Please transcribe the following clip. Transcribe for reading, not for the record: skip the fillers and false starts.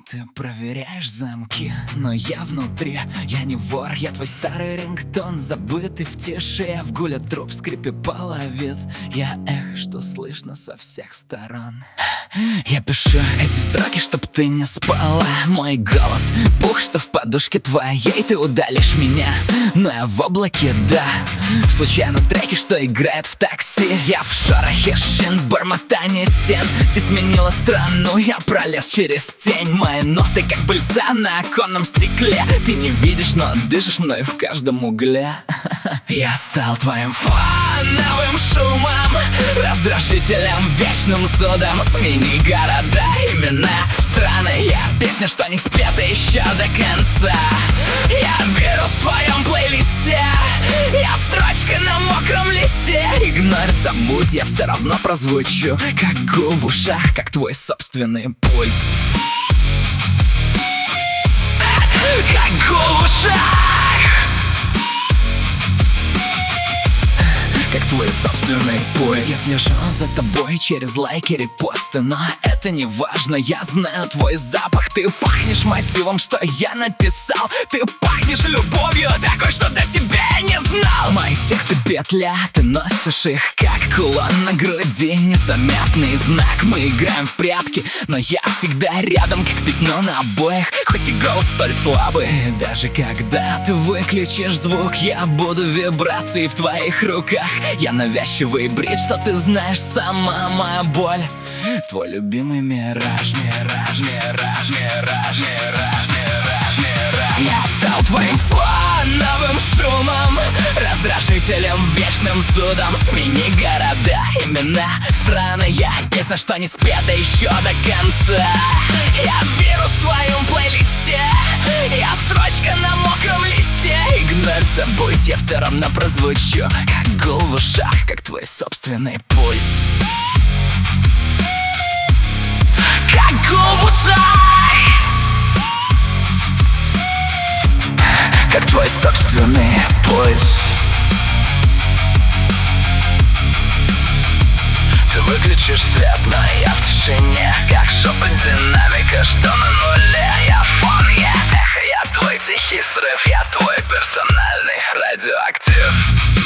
Ты проверяешь замки, но я внутри. Я не вор, я твой старый рингтон, забытый в тиши. В гуле труп, скрипе половец. Я эхо, что слышно со всех сторон. Я пишу эти строки, чтоб ты не спала. Мой голос пух, что в подушке твоей ты удалишь меня. Но я в облаке, да. Случайно треки, что играют в такси. Я в шорохе шин, бормотание стен. Ты сменила страну, я пролез через тень. Мои ноты как пыльца на оконном стекле. Ты не видишь, но дышишь мной в каждом угле. Я стал твоим фоновым шумом, раздражителем, вечным судом. Смени города, имена, страны. Я песня, что не спета еще до конца. Я вирус в твоем плейлисте. Я строчка на мокром листе. Игнорь, забудь, я все равно прозвучу, как гул в ушах, как твой собственный пульс. Как гул в ушах, как твой собственный пульс. Я слежу за тобой через лайки, репосты, но это не важно. Я знаю твой запах. Ты пахнешь мотивом, что я написал. Ты пахнешь любовью такой, что до тебя я не знал. Мои тексты петля, ты носишь их как кулон на груди. Незаметный знак, мы играем в прятки, но я всегда рядом, как пятно на обоях. Хоть и голос столь слабый, даже когда ты выключишь звук, я буду вибрацией в твоих руках. Я навязчивый бред, что ты знаешь, сама моя боль. Твой любимый мираж, мираж, мираж, мираж, мираж, мираж, мираж. Я стал твоим фоновым шумом, раздражителем, вечным судом. Смени города, имена, страны. Я песня, что не спета еще до конца. Я вирус в твоем плейлисте. Я строчка на мокром листе. Игнорь, забудь, я все равно прозвучу, как гул в ушах, как твой собственный пульс. Как гул в ушах, как твой собственный пульс. Ты выключишь свет, но я в тишине, как шепот динамика, что на нуле. Я фон, я эхо, я твой тихий срыв. Я твой персональный радиоактив.